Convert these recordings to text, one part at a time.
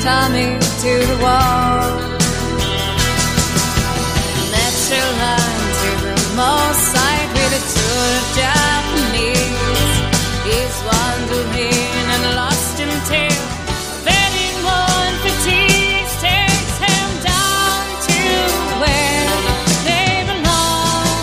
Tommy to the wall. Natural line to the most side with a tour of Japanese. He's wandering and lost in tale. Vetting one fatigue takes him down to where they belong.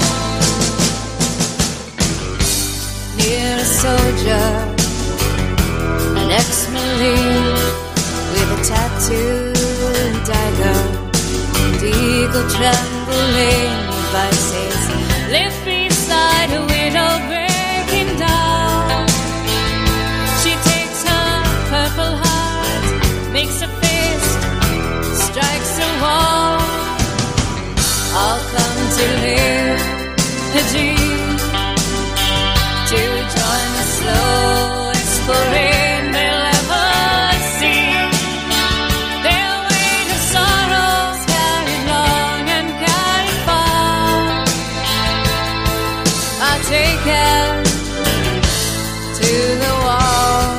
Near a soldier, an ex-marine with a tattoo and dagger, and eagle trembling by says, live beside a widow breaking down. She takes her purple heart, makes a fist, strikes a wall. I'll come to live a dream, to join the slow exploring they'll ever see. Their weight of sorrows carried long and carried far. I'll take him to the wall.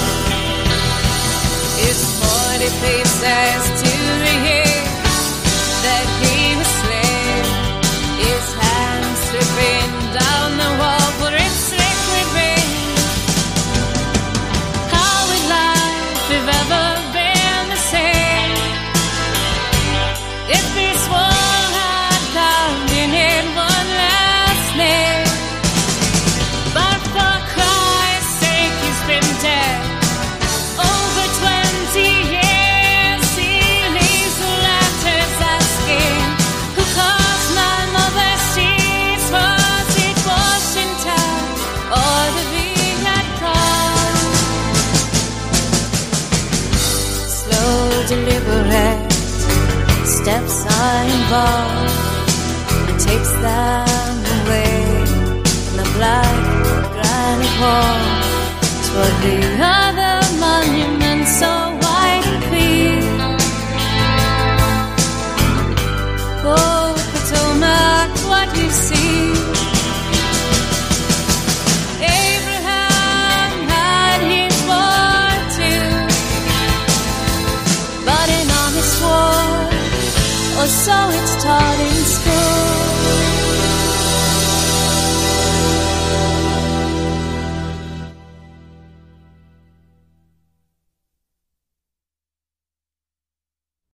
It's 40 paces to the year that he was slain. His hands slipping down the wall for its liquid rain. How would life have ever been the same if this world had found in it one last name? But for Christ's sake, he's been dead over 20 years. He leaves the letters asking who caused my mother's sheets. Was it Washington or the Viet Cong? Slow, deliberate steps are involved. It takes them away from the black granite wall toward the other monument so white and clean. Oh, Potomac, what you see. Abraham had his war too, but an honest war, or so it's taught in school.